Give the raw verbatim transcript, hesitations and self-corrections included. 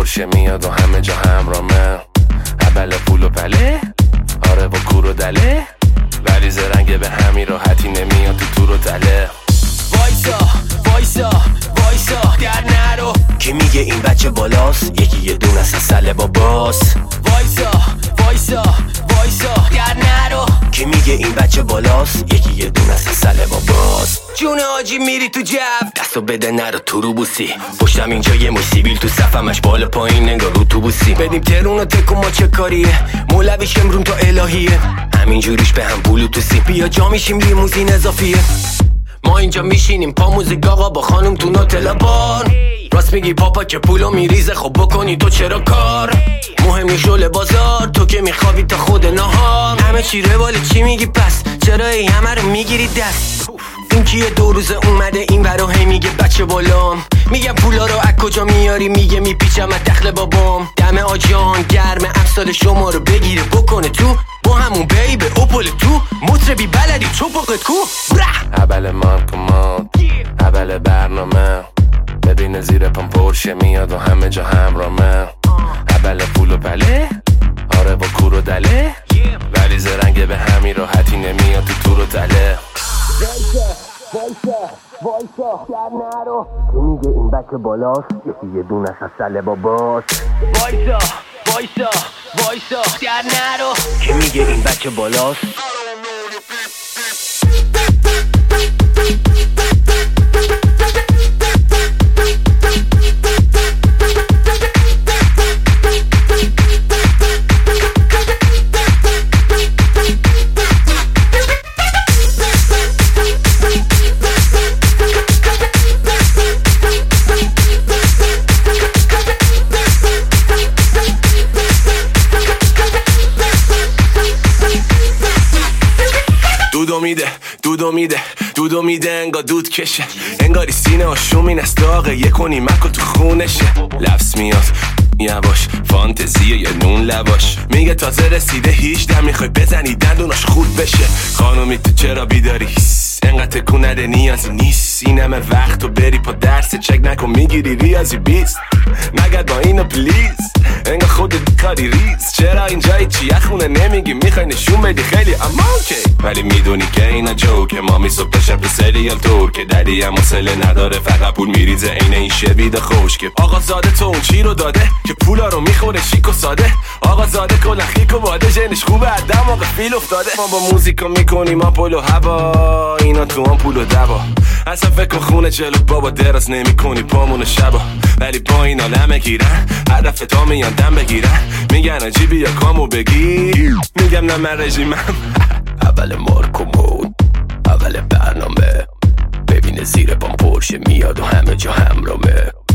پرشه میاد و همه جا همرامه. اول پول و پله، آره با کور و دله، ولی زرنگ به همین راحتی نمیاد تو تور و تله. وایسا وایسا وایسا در نرو، که میگه این بچه بالاست، یکی یه دونه از سله باباست. وایسا وایسا وایسا در نرو، که میگه این بچه بالاست، یکی یه دونه از سله باباست. جون آجی میری تو جو، دستو بده نرو تو رو بوسی، پشتم اینجا یه مش سیبیل تو صفمش بالا پایین انگار رو تو بوسی. بدیم ترون و تکو ما چه کاریه، مولویش امرون تا الهیه، همین جوریش به هم بلوتوسی. بیا جا میشیم لیموزین اضافیه، ما اینجا میشینیم پا موزیک آقا با خانم تو نوتلا بار. راست میگی پاپا که پولو میریزه، خب بکنی تو چرا کار؟ مهم نیست شل بازار، تو که میخوابی تا خود نهار. همه چی رواله چی میگی پس، چرا ای همه رو میگیری دست؟ این کیه دو روز اومده این برا هی میگه بچه بالام، میگم پولا رو از کجا میاری، میگه میپیچم از دخل بابام. دم آجان گرم امثال شما رو بگیره بکنه تو، با همون بیبه اوپل تو، مطربی بلدی چوپقت کو. اول مان کمان، اول برنامه، ببین زیر پام پرشه میاد و همه جا همرامه. اول پول و پله، آره با کور و دله، ولی زرنگ به همین راحتی نمیاد تو تور و تله. وایسا وایسا وایسا در نرو، که میگه این بچه بالاست، یکی یه دونه از سله باباست. وایسا وایسا وایسا در نرو، که میگه این بچه بالاست. دودو میده دودو میده دودو میده انگار دود کشه، انگاری سینه آشومین از داغه، یه کنی مکو تو خونشه. لفظ میاد یواش، فانتزیه یه نون لواش، میگه تازه رسیده هیچ میخوای بزنی دندوناش خود بشه. خانومی تو چرا بیداری، انقدر تکون نده نیازی نیست، این همه وقت تو بری پا درس چک نکن میگیری ریاضی بیست. نگرد با اینو پلیز، انگار خودت کاری ریز، چرا اینجایی چیه خونه نمیگی، میخوای نشون بدی خیلی اما اوکی، ولی میدونی که اینا جوکه. مامی صبح شب تو سریال تور که دری هم حوصله نداره، فقط پول میریزه عین این شوید خوشگه. آقا زاده تو اون چی رو داده که پولا رو میخوره شیک و ساده، آقا زاده کلا خیک و باده، جنش خوبه عدم آقا فیل افتاده. ما با موزیکا میکنیم آمپول و هوا، اینا تو آمپول و دوا، اصلا فکر خونه جلو بابا دراز نمی کنی پامون شبا، ولی با این آلمه گیرن هدف تا میان دم بگیرن، میگن عجیبی یا کامو بگیر، میگم نه من رژیمم. اول مارک و مود، اول برنامه، ببینه زیر پام پرشه میاد و همه جا همرامه.